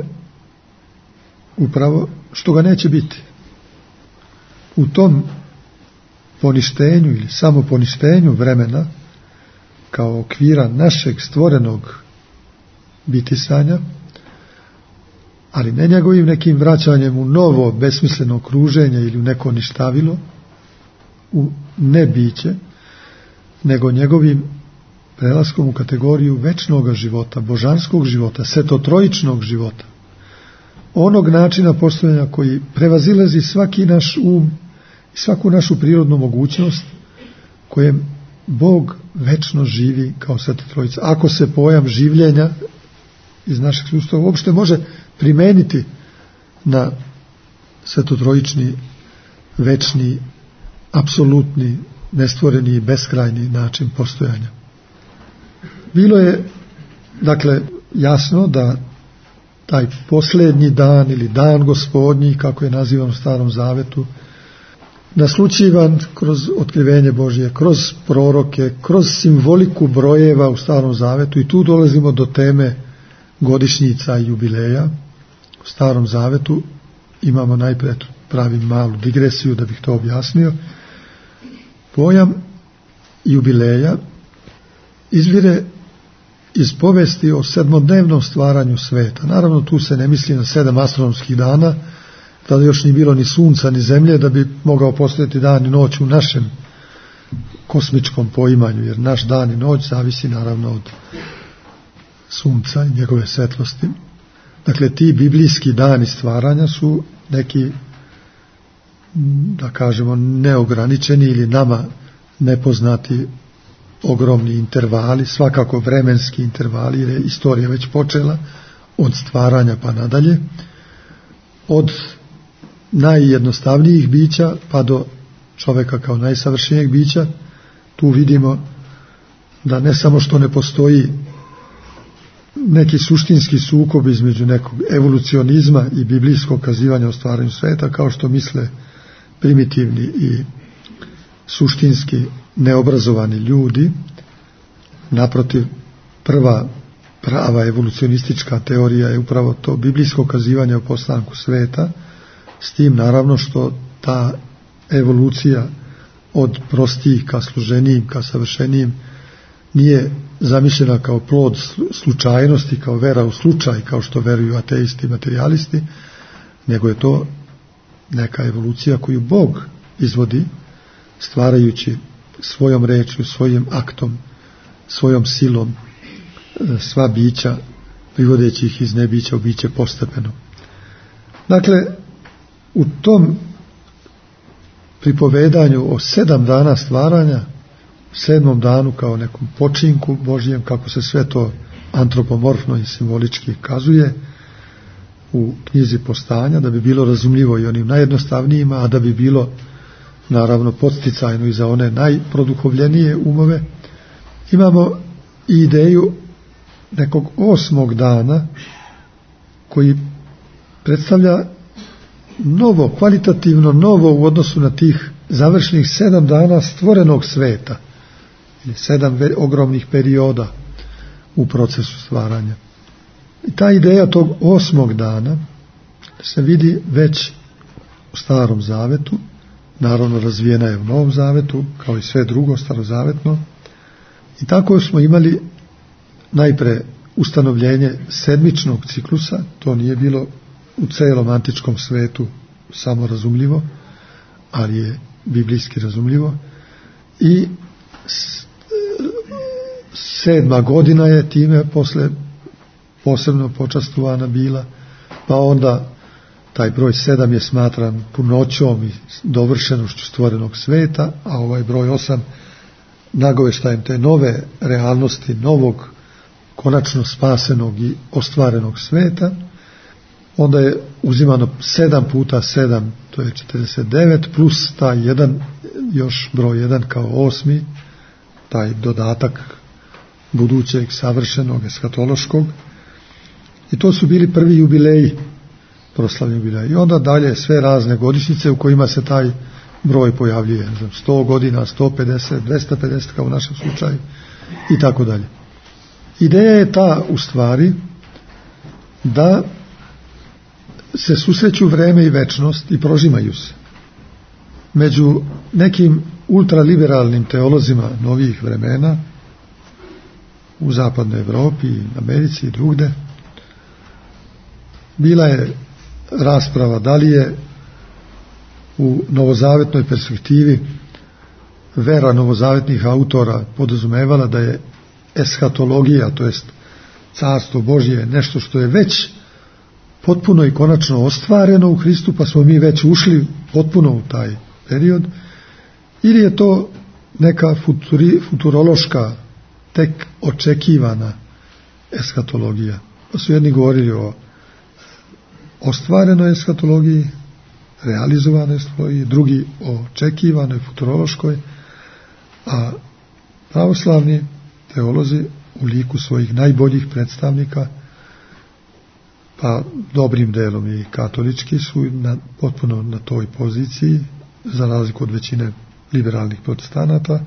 upravo što ga neće biti. U tom poništenju ili samoponištenju vremena kao okvira našeg stvorenog bitisanja, ali ne njegovim nekim vraćanjem u novo besmisleno okruženje ili u neko ništavilo, u nebiće, nego njegovim prelaskom u kategoriju večnog života, božanskog života, svetotrojičnog života, onog načina postojanja koji prevazilazi svaki naš um i svaku našu prirodnu mogućnost, kojem Bog večno živi kao Sveta Trojica. Ako se pojam življenja iz našeg sustava uopšte može primeniti na svetotrojični, večni, apsolutni, nestvoreni i beskrajni način postojanja. Bilo je, dakle, jasno da taj posljednji dan ili dan Gospodnji, kako je nazivan u Starom Zavetu, naslućivan kroz otkrivenje Božje, kroz proroke, kroz simboliku brojeva u Starom Zavetu, i tu dolazimo do teme godišnjica i jubileja. U Starom Zavetu imamo, najprije pravim malu digresiju da bih to objasnio, pojam jubileja izvire iz povesti o sedmodnevnom stvaranju sveta. Naravno, tu se ne misli na 7 astronomskih dana, tada još ni bilo ni sunca ni zemlje da bi mogao postojati dan i noć u našem kosmičkom poimanju, jer naš dan i noć zavisi naravno od sunca i njegove svetlosti. Dakle, ti biblijski dani stvaranja su neki, da kažemo, neograničeni ili nama nepoznati ogromni intervali, svakako vremenski intervali, jer je istorija već počela od stvaranja pa nadalje, od najjednostavnijih bića pa do čovjeka kao najsavršenijeg bića. Tu vidimo da ne samo što ne postoji neki suštinski sukob između nekog evolucionizma i biblijskog kazivanja o stvaranju sveta, kao što misle primitivni i suštinski neobrazovani ljudi. Naprotiv, prva prava evolucionistička teorija je upravo to biblijsko kazivanje o postanku sveta, s tim naravno što ta evolucija od prostijih ka složenijim, ka savršenijim, nije zamišljena kao plod slučajnosti, kao vera u slučaj, kao što veruju ateisti i materijalisti, nego je to neka evolucija koju Bog izvodi, stvarajući svojom rečju, svojim aktom, svojom silom sva bića, privodeći ih iz nebića u biće postepeno. Dakle, u tom pripovedanju o 7 dana stvaranja, 7. danu kao nekom počinku Božjem, kako se sve to antropomorfno i simbolički kazuje u knjizi Postanja, da bi bilo razumljivo i onim najjednostavnijima, a da bi bilo naravno podsticajno i za one najproduhovljenije umove, imamo i ideju nekog 8. dana koji predstavlja novo, kvalitativno novo u odnosu na tih završnih 7 dana stvorenog sveta, ili 7 ogromnih perioda u procesu stvaranja. I ta ideja tog 8. dana se vidi već u Starom Zavetu, naravno razvijena je u Novom Zavetu, kao i sve drugo starozavetno. I tako smo imali najpre ustanovljenje sedmičnog ciklusa, to nije bilo u celom antičkom svetu samo razumljivo, ali je biblijski razumljivo. I 7. godina je time posle posebno počastovana bila, pa onda taj broj 7 je smatran punoćom i dovršenošću stvorenog sveta, a ovaj broj 8 nagoveštajem te nove realnosti, novog konačno spasenog i ostvarenog sveta. Onda je uzimano 7 puta 7, to je 49, plus taj jedan, još broj 1 kao 8, taj dodatak budućeg savršenog eskatološkog. I to su bili prvi jubileji, proslavljen jubilej. I onda dalje sve razne godišnjice u kojima se taj broj pojavljuje, ne znam, 100 godina, 150, 250 kao u našem slučaju i tako dalje. Ideja je ta u stvari da se susreću vreme i večnost i prožimaju se. Među nekim ultraliberalnim teolozima novih vremena u zapadnoj Evropi, Americi i drugde bila je rasprava da li je u novozavetnoj perspektivi vera novozavetnih autora podrazumevala da je eshatologija, to jest carstvo Božje, nešto što je već potpuno i konačno ostvareno u Hristu, pa smo mi već ušli potpuno u taj period, ili je to neka futurološka, tek očekivana eshatologija. Pa su jedni govorili o ostvarenoj eshatologiji, realizovanoj eshatologiji, drugi o očekivanoj futurološkoj, a pravoslavni teolozi u liku svojih najboljih predstavnika, pa dobrim delom i katolički, su potpuno na toj poziciji, za razliku od većine liberalnih protestanata,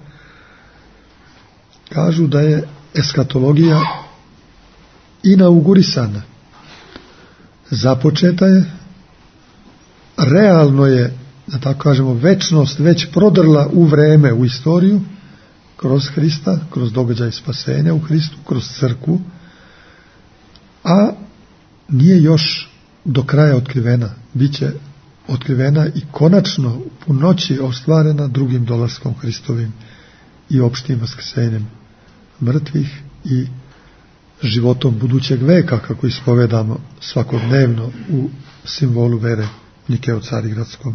kažu da je eskatologija inaugurisana, započeta je, realno je, da tako kažemo, večnost već prodrla u vreme, u istoriju, kroz Hrista, kroz događaj spasenja u Hristu, kroz crkvu, a nije još do kraja otkrivena. Biće otkrivena i konačno u punoći ostvarena drugim dolaskom Hristovim i opštim vaskrsenjem mrtvih i životom budućeg veka, kako ispovedamo svakodnevno u simbolu vere Nikea u Carigradskom.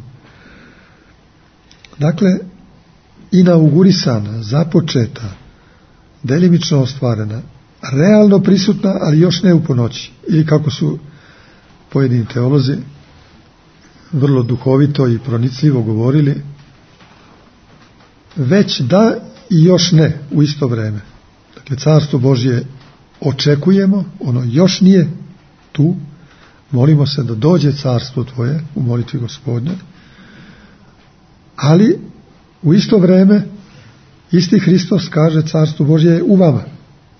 Dakle, inaugurisana, započeta, delimično ostvarena, realno prisutna, ali još ne u punoći. Ili kako su pojedini teolozi vrlo duhovito i pronicljivo govorili, već da i još ne u isto vreme. Dakle, carstvo Božje očekujemo, ono još nije tu, molimo se da dođe carstvo Tvoje u molitvi Gospodnje, ali u isto vreme isti Hristos kaže carstvo Božje je u vama.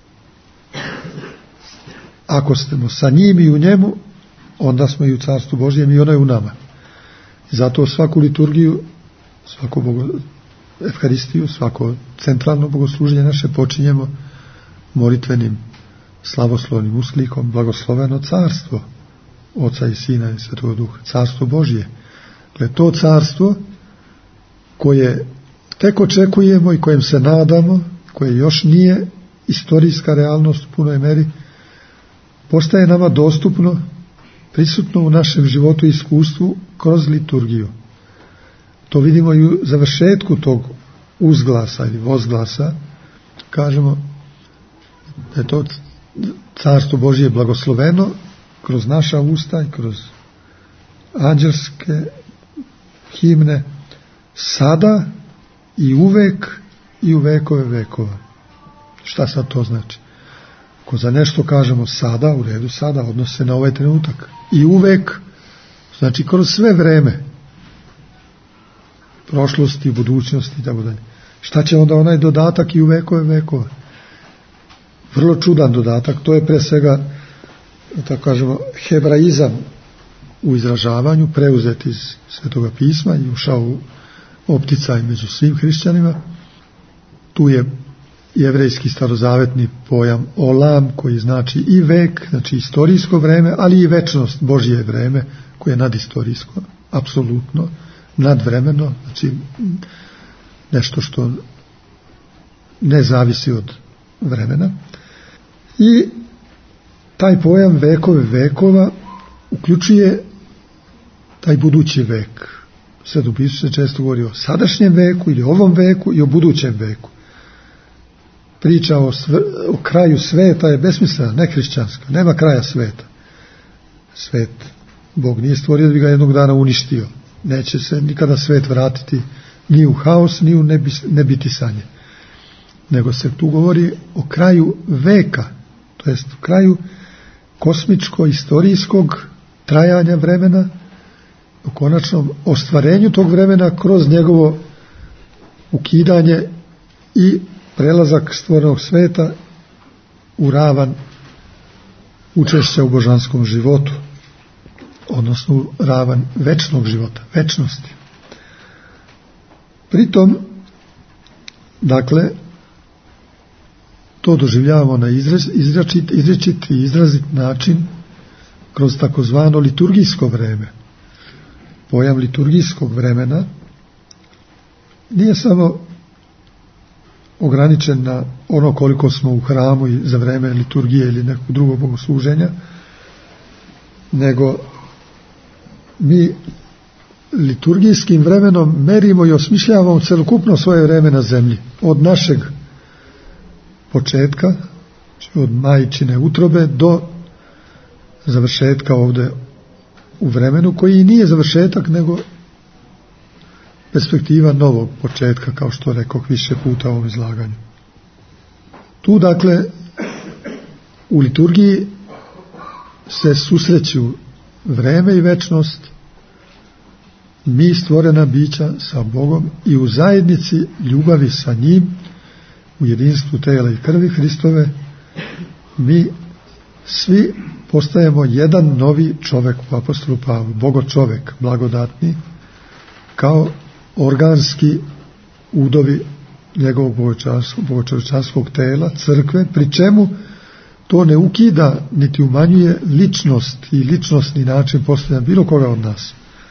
Ako smo sa njim i u njemu, onda smo i u carstvu Božjem i ono je u nama. I zato svaku liturgiju, svaku evharistiju, svako centralno bogosluženje naše počinjemo molitvenim slavoslovnim usklikom: blagosloveno carstvo Oca i Sina i Svetog Duha, carstvo Božje. Dakle, to carstvo koje tek očekujemo i kojem se nadamo, koje još nije istorijska realnost u punoj meri, postaje nama dostupno, prisutno u našem životu i iskustvu kroz liturgiju. To vidimo i u završetku tog uzglasa ili vozglasa. Kažemo da je to carstvo Božje blagosloveno kroz naša usta i kroz anđelske himne, sada i uvek i u vekove vekova. Šta sad to znači? Ako za nešto kažemo sada, u redu, sada odnosi se na ovaj trenutak. I uvek, znači kroz sve vreme, prošlosti, budućnosti i tako dalje. Šta će onda onaj dodatak i u vekove vekova? Vrlo čudan dodatak, to je pre svega, tako kažemo, hebraizam u izražavanju, preuzet iz Svetoga pisma i ušao u opticaj među svim hrišćanima. Tu je jevrejski starozavetni pojam olam, koji znači i vek, znači istorijsko vreme, ali i večnost, Božje vreme, koje je nadistorijsko, apsolutno, nadvremeno, znači nešto što ne zavisi od vremena. I taj pojam vekove vekova uključuje taj budući vek. Svetom pismu se često govori o sadašnjem veku ili ovom veku i o budućem veku. Priča o kraju sveta je besmislena, nehrišćanska, nema kraja sveta. Svet Bog nije stvorio da bi ga jednog dana uništio. Neće se nikada svet vratiti ni u haos, ni u nebitisanje. Nego se tu govori o kraju veka, to jest o kraju kosmičko-istorijskog trajanja vremena, u konačnom ostvarenju tog vremena kroz njegovo ukidanje i prelazak stvorenog sveta u ravan učešća u božanskom životu, odnosno u ravan večnog života, večnosti. Pritom, dakle, to doživljavamo na izrečit i izrazit način kroz takozvano liturgijsko vreme. Pojam liturgijskog vremena nije samo ograničen na ono koliko smo u hramu i za vreme liturgije ili nekog drugog bogosluženja, nego mi liturgijskim vremenom merimo i osmišljavamo celokupno svoje vreme na zemlji, od našeg početka, od majčine utrobe do završetka ovde u vremenu, koji nije završetak nego perspektiva novog početka, kao što rekoh više puta u ovom izlaganju. Tu, dakle, u liturgiji se susreću vreme i večnost, mi stvorena bića sa Bogom i u zajednici ljubavi sa njim, u jedinstvu tela i krvi Hristove, mi svi postajemo jedan novi čovek po apostolu Pavlu, bogočovek, blagodatni, kao organski udovi njegovog bogočovečanskog tela, crkve, pri čemu to ne ukida niti umanjuje ličnost i ličnosni način postojanja bilo koga od nas.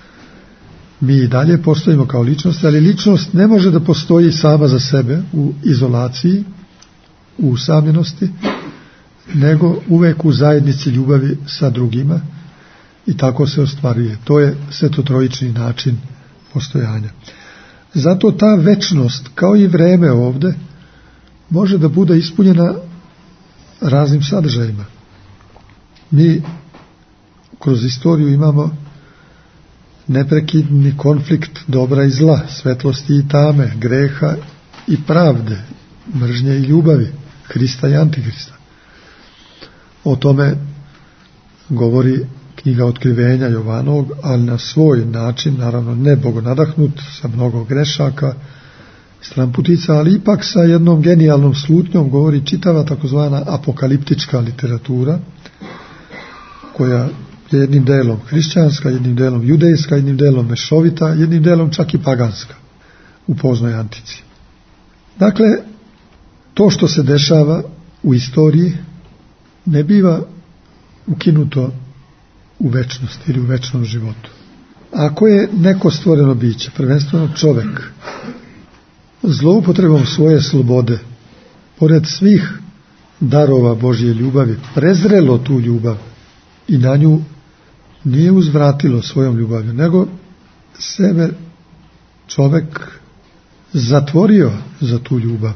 Mi i dalje postojimo kao ličnost, ali ličnost ne može da postoji sama za sebe u izolaciji, u usamljenosti, nego uvek u zajednici ljubavi sa drugima i tako se ostvaruje. To je svetotrojični način postojanja. Zato ta večnost, kao i vreme ovde, može da bude ispunjena raznim sadržajima. Mi kroz istoriju imamo neprekidni konflikt dobra i zla, svetlosti i tame, greha i pravde, mržnje i ljubavi, Hrista i Antihrista. O tome govori knjiga Otkrivenja Jovanovog, ali na svoj način, naravno ne bogonadahnut, sa mnogo grešaka, stramputica, ali ipak sa jednom genijalnom slutnjom govori čitava takozvana apokaliptička literatura, koja je jednim delom hrišćanska, jednim delom judejska, jednim delom mešovita, jednim delom čak i paganska u poznoj antici. Dakle, to što se dešava u istoriji ne biva ukinuto u večnosti ili u večnom životu. Ako je neko stvoreno biće, prvenstveno čovek, zloupotrebom svoje slobode, pored svih darova Božje ljubavi, prezrelo tu ljubav i na nju nije uzvratilo svojom ljubavlju, nego sebe čovek zatvorio za tu ljubav.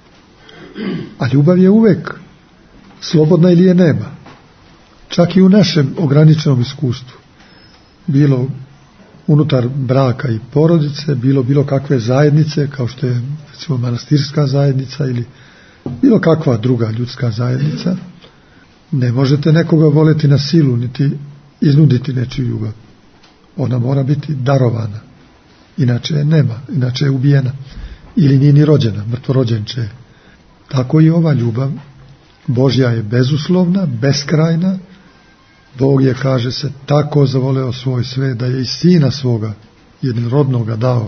A ljubav je uvek slobodna ili je nema. Čak i u našem ograničenom iskustvu. Bilo unutar braka i porodice, bilo kakve zajednice, kao što je recimo manastirska zajednica ili bilo kakva druga ljudska zajednica, ne možete nekoga voleti na silu, niti iznuditi nečiju ljubav. Ona mora biti darovana. Inače je nema, inače je ubijena. Ili nije ni rođena, mrtvorođenče. Tako i ova ljubav Božja je bezuslovna, beskrajna. Bog je, kaže se, tako zavoleo svoj svet da je i sina svoga jednorodnoga dao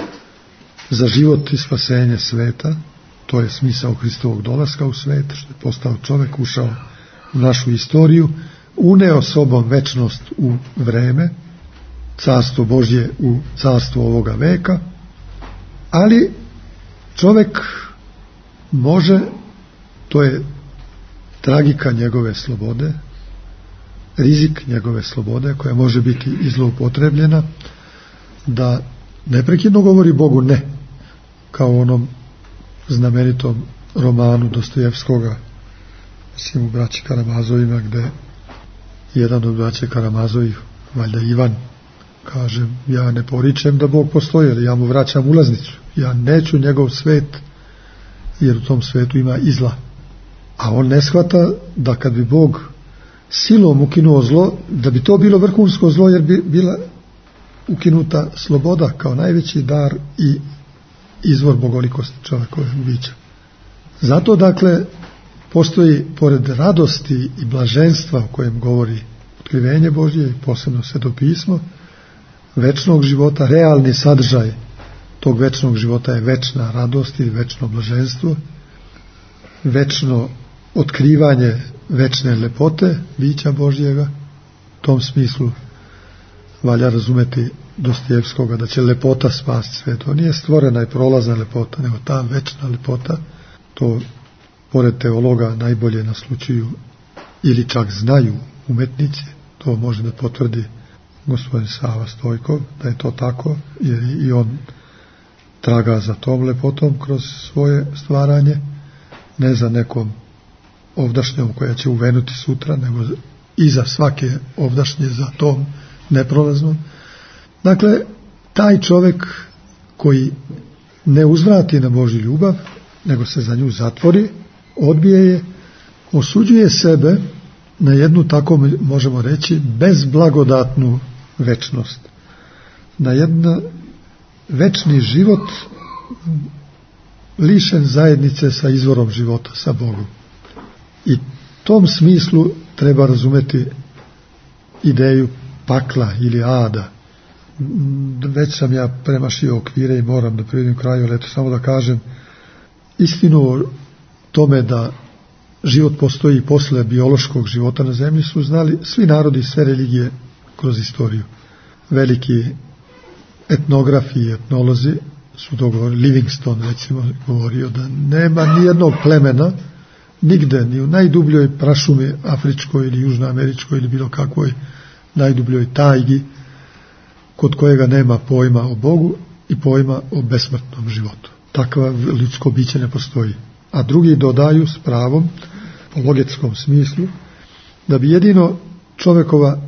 za život i spasenje sveta. To je smisao Hristovog dolaska u svet, što je postao čovek, ušao u našu istoriju, uneo sobom večnost u vreme, carstvo Božje u carstvo ovoga veka, ali čovek može, to je tragika njegove slobode, rizik njegove slobode, koja može biti i zloupotrebljena, da neprekidno govori Bogu ne, kao u onom znamenitom romanu Dostojevskoga, mislim u braći Karamazovima, gde jedan od braće Karamazovih, valjda Ivan, kaže, ja ne poričem da Bog postoji, ali ja mu vraćam ulaznicu, ja neću njegov svet, jer u tom svetu ima i zla. A on ne shvata da kad bi Bog silom ukinuo zlo, da bi to bilo vrhunsko zlo, jer bi bila ukinuta sloboda kao najveći dar i izvor bogolikosti čovjekovog bića. Zato, dakle, postoji, pored radosti i blaženstva o kojem govori otkrivenje Božje i posebno svetopismo, večnog života, realni sadržaj tog večnog života je večna radost i večno blaženstvo, večno otkrivanje večne lepote bića Božjega. U tom smislu valja razumeti Dostojevskoga da će lepota spasti sve. To nije stvorena i prolazna lepota, nego ta večna lepota. To pored teologa najbolje naslučuju ili čak znaju umetnici. To može da potvrdi gospodin Sava Stojkov, da je to tako, jer i on traga za tom lepotom kroz svoje stvaranje, ne za nekom ovdašnjom koja će uvenuti sutra, nego iza svake ovdašnje za tom neprolaznom. Dakle, taj čovjek koji ne uzvrati na Božju ljubav, nego se za nju zatvori, odbije je, osuđuje sebe na jednu, tako možemo reći, bezblagodatnu večnost, na jedan večni život lišen zajednice sa izvorom života, sa Bogom. I tom smislu treba razumeti ideju pakla ili ada. Već sam ja premašio okvire i moram da privedem kraju, ali eto samo da kažem istinu o tome da život postoji posle biološkog života na zemlji su znali svi narodi i sve religije kroz istoriju. Veliki etnografi i etnolozi su to govorili. Livingstone recimo govorio da nema nijednog plemena nigde, ni u najdubljoj prašumi afričkoj ili južnoameričkoj ili bilo kakvoj najdubljoj tajgi kod kojega nema pojma o Bogu i pojma o besmrtnom životu. Takva ljudsko biće ne postoji. A drugi dodaju s pravom, po logetskom smislu, da bi jedino čovjekova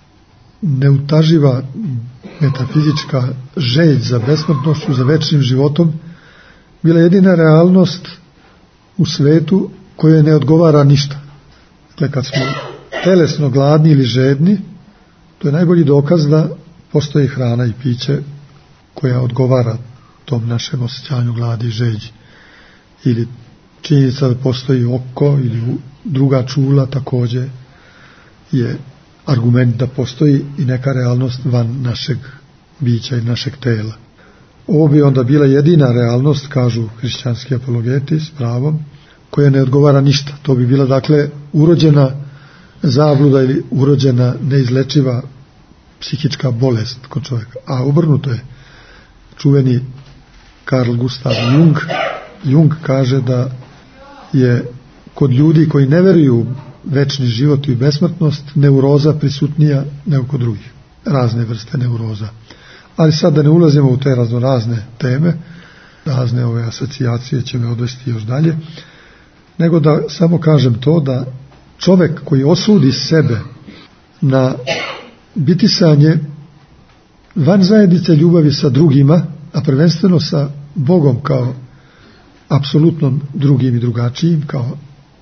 neutaživa metafizička želj za besmrtnošću, za večnim životom, bila jedina realnost u svetu kojoj ne odgovara ništa. Dakle, kad smo telesno gladni ili žedni, to je najbolji dokaz da postoji hrana i piće koja odgovara tom našem osjećanju gladi i žeđi. Ili činjenica da postoji oko ili druga čula također je argument da postoji i neka realnost van našeg bića i našeg tela. Ovo bi onda bila jedina realnost, kažu hrišćanski apologeti s pravom, koja ne odgovara ništa. To bi bila, dakle, urođena zabluda ili urođena neizlečiva psihička bolest kod čovjeka. A obrnuto je. Čuveni Carl Gustav Jung kaže da je kod ljudi koji ne veruju u večni život i besmrtnost neuroza prisutnija nego kod drugih. Razne vrste neuroza. Ali sad da ne ulazimo u te raznorazne teme, razne ove asocijacije će me odvesti još dalje, nego da samo kažem to da čovjek koji osudi sebe na bitisanje van zajednice ljubavi sa drugima, a prvenstveno sa Bogom kao apsolutnom drugim i drugačijim, kao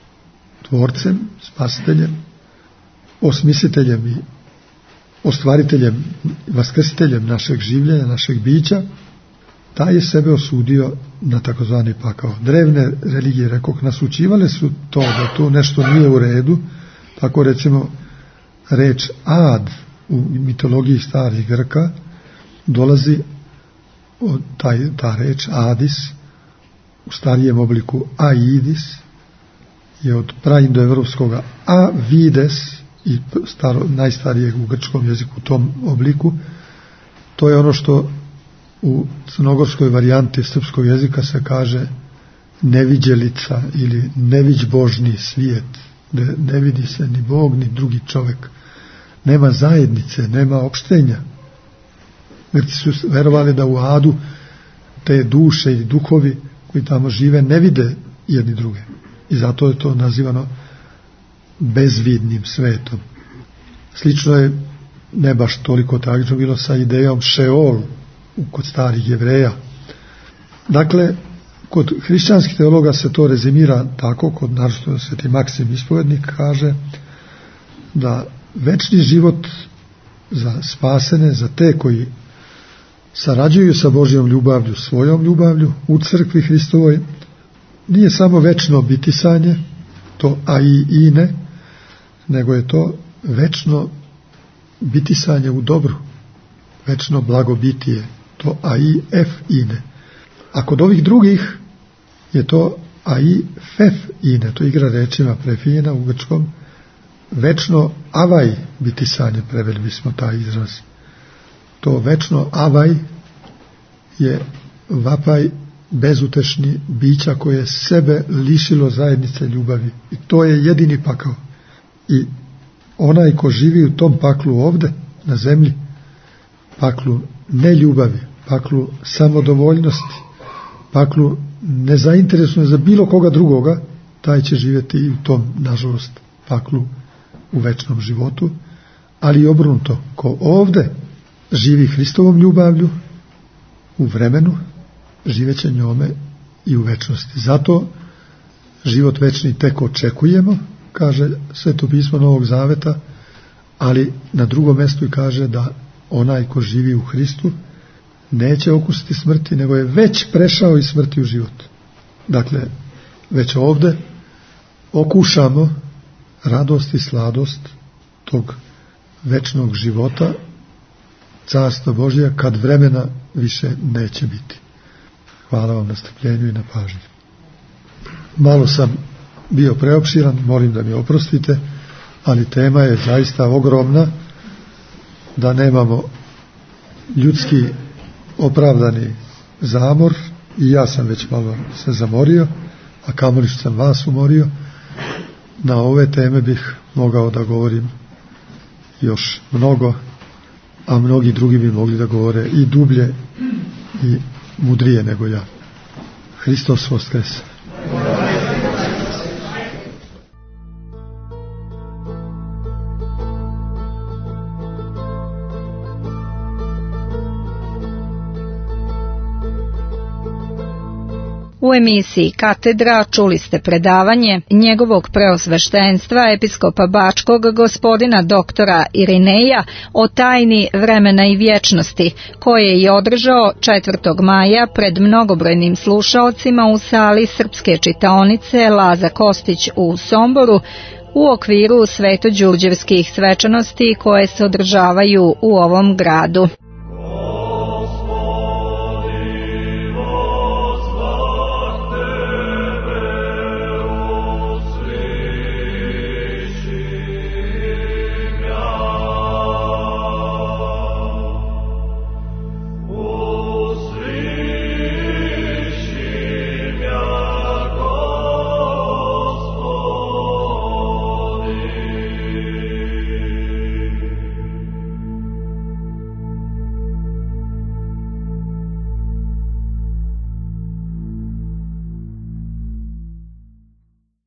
tvorcem, spasiteljem, osmisliteljem i ostvariteljem, vaskrsiteljem našeg življenja, našeg bića, taj je sebe osudio na takozvani pakao. Drevne religije, rekoh, nasučivale su to da tu nešto nije u redu, tako recimo reč ad u mitologiji starih Grka dolazi od ta reč adis u starijem obliku aidis je od praindoevropskog avides i najstarijeg u grčkom jeziku u tom obliku. To je ono što u crnogorskoj varijanti srpskog jezika se kaže neviđelica ili neviđbožni svijet, gde ne vidi se ni Bog ni drugi čovjek. Nema zajednice, nema opštenja. Grci su verovali da u adu te duše i duhovi koji tamo žive ne vide jedni druge. I zato je to nazivano bezvidnim svetom. Slično je, ne baš toliko tragično, bilo sa idejom Šeol kod starih Jevreja. Dakle, kod hrišćanskih teologa se to rezimira tako, kod naročito Sveti Maksim ispovednik kaže da večni život za spasene, za te koji sarađuju sa Božjom ljubavlju, svojom ljubavlju u crkvi Hristovoj, nije samo večno bitisanje, to a i ne, nego je to večno bitisanje u dobru, večno blagobitije, to a i f i ne. A kod ovih drugih je to a i fef i ne, to igra rečima prefijena u grčkom, večno avaj bitisanje, preveli bismo taj izraz. To večno avaj je vapaj bezutešni bića koje je sebe lišilo zajednice ljubavi. I to je jedini pakao. I onaj ko živi u tom paklu ovde, na zemlji, paklu neljubavi, paklu samodovoljnosti, paklu nezainteresno za bilo koga drugoga, taj će živjeti i u tom, nažalost, paklu u večnom životu, ali i obrnuto, ko ovde živi Hristovom ljubavlju u vremenu, živeće njome i u večnosti. Zato život večni tek očekujemo, kaže Sveto pismo Novog Zaveta, ali na drugom mjestu i kaže da onaj ko živi u Hristu neće okusiti smrti, nego je već prešao iz smrti u život. Dakle, već ovde okušamo radost i sladost tog večnog života, Carstva Božja, kad vremena više neće biti. Hvala vam na strpljenju i na pažnji. Malo sam bio preopširan, molim da mi oprostite, ali tema je zaista ogromna, da nemamo ljudski opravdani zamor, i ja sam već malo se zamorio, a kamoli što sam vas umorio. Na ove teme bih mogao da govorim još mnogo, a mnogi drugi bi mogli da govore i dublje i mudrije nego ja. Hristos Voskres! U emisiji Katedra čuli ste predavanje njegovog preosveštenstva episkopa Bačkog gospodina doktora Irineja o tajni vremena i vječnosti, koje je održao 4. maja pred mnogobrojnim slušaocima u sali Srpske čitaonice Laza Kostić u Somboru u okviru svetođurđevskih svečanosti koje se održavaju u ovom gradu.